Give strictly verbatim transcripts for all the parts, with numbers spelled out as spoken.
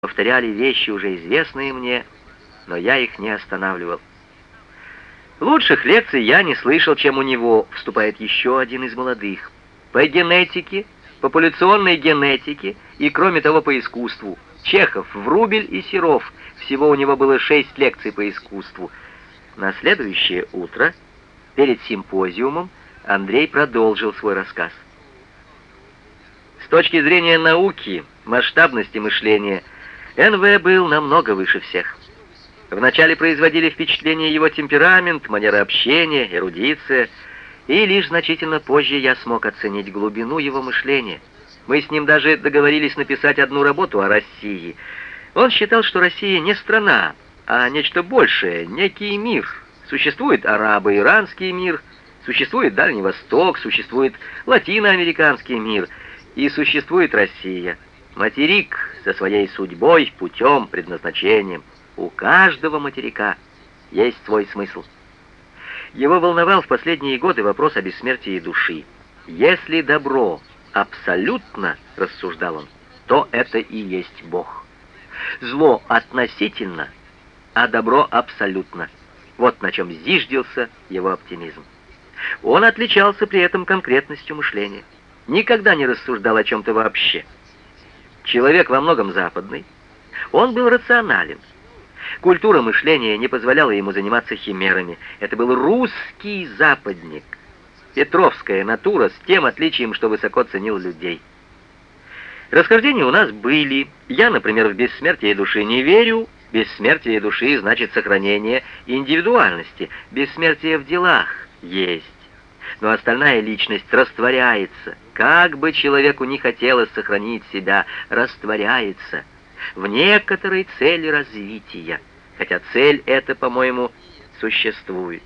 повторяли вещи, уже известные мне, но я их не останавливал. Лучших лекций я не слышал, чем у него, вступает еще один из молодых. По генетике, популяционной генетике и, кроме того, по искусству. Чехов, Врубель и Серов. Всего у него было шесть лекций по искусству. На следующее утро, перед симпозиумом, Андрей продолжил свой рассказ. С точки зрения науки, масштабности мышления, эн вэ был намного выше всех. Вначале производили впечатление его темперамент, манера общения, эрудиция, и лишь значительно позже я смог оценить глубину его мышления. Мы с ним даже договорились написать одну работу о России. Он считал, что Россия не страна, а нечто большее, некий мир. Существует арабо-иранский мир, существует Дальний Восток, существует латиноамериканский мир, и существует Россия. Материк со своей судьбой, путем, предназначением. У каждого материка есть свой смысл. Его волновал в последние годы вопрос о бессмертии души. Если добро абсолютно, рассуждал он, то это и есть Бог. Зло относительно, а добро абсолютно. Вот на чем зиждился его оптимизм. Он отличался при этом конкретностью мышления. Никогда не рассуждал о чем-то вообще. Человек во многом западный. Он был рационален. Культура мышления не позволяла ему заниматься химерами. Это был русский западник. Петровская натура с тем отличием, что высоко ценил людей. Расхождения у нас были. Я, например, в бессмертие души не верю. Бессмертие души значит сохранение индивидуальности. Бессмертие в делах есть. Но остальная личность растворяется. Как бы человеку ни хотелось сохранить себя, растворяется в некоторой цели развития. Хотя цель эта, по-моему, существует.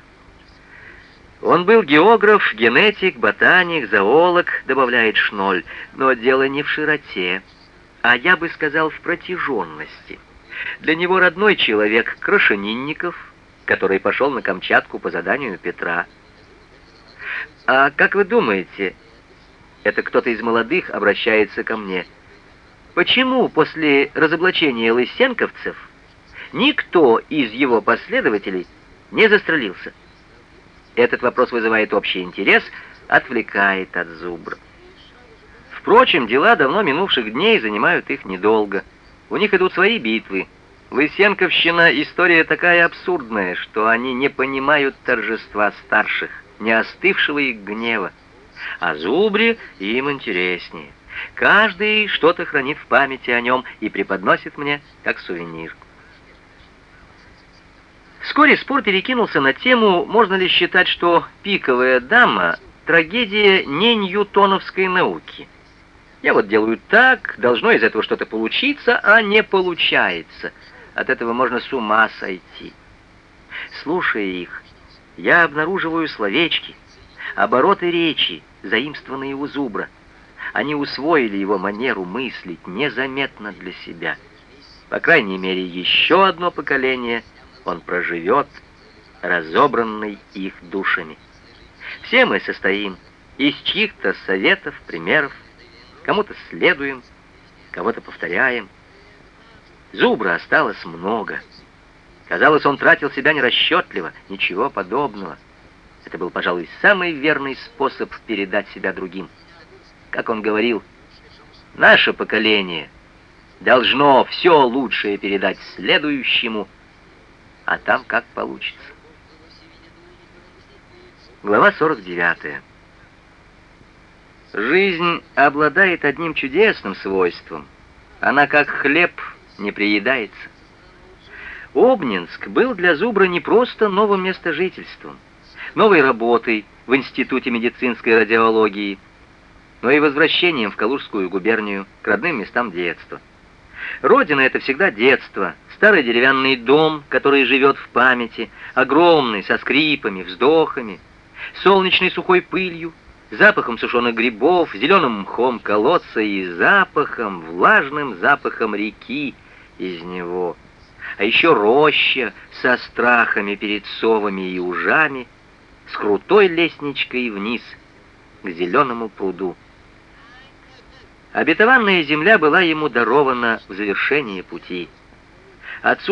Он был географ, генетик, ботаник, зоолог, добавляет Шноль, но дело не в широте, а я бы сказал в протяженности. Для него родной человек Крашенинников, который пошел на Камчатку по заданию Петра. А как вы думаете, это кто-то из молодых обращается ко мне, почему после разоблачения лысенковцев никто из его последователей не застрелился? Этот вопрос вызывает общий интерес, отвлекает от зубра. Впрочем, дела давно минувших дней занимают их недолго. У них идут свои битвы. Лысенковщина — история такая абсурдная, что они не понимают торжества старших, не остывшего их гнева. А зубре им интереснее. Каждый что-то хранит в памяти о нем и преподносит мне как сувенир. Вскоре спор перекинулся на тему, можно ли считать, что «Пиковая дама» — трагедия не ньютоновской науки. Я вот делаю так, должно из этого что-то получиться, а не получается. От этого можно с ума сойти. Слушая их, я обнаруживаю словечки, обороты речи, заимствованные у зубра. Они усвоили его манеру мыслить незаметно для себя. По крайней мере, еще одно поколение он проживет, разобранный их душами. Все мы состоим из чьих-то советов, примеров, кому-то следуем, кого-то повторяем. Зубра осталось много. Казалось, он тратил себя нерасчетливо, ничего подобного. Это был, пожалуй, самый верный способ передать себя другим. Как он говорил, наше поколение должно все лучшее передать следующему, а там как получится. Глава сорок девятая. Жизнь обладает одним чудесным свойством. Она, как хлеб, не приедается. Обнинск был для зубра не просто новым местожительством, новой работой в Институте медицинской радиологии, но и возвращением в Калужскую губернию, к родным местам детства. Родина — это всегда детство, старый деревянный дом, который живет в памяти, огромный, со скрипами, вздохами, солнечной сухой пылью, запахом сушеных грибов, зеленым мхом колодца и запахом, влажным запахом реки из него. А еще роща со страхами перед совами и ужами, с крутой лестничкой вниз к зеленому пруду. Обетованная земля была ему дарована в завершении пути. Отцу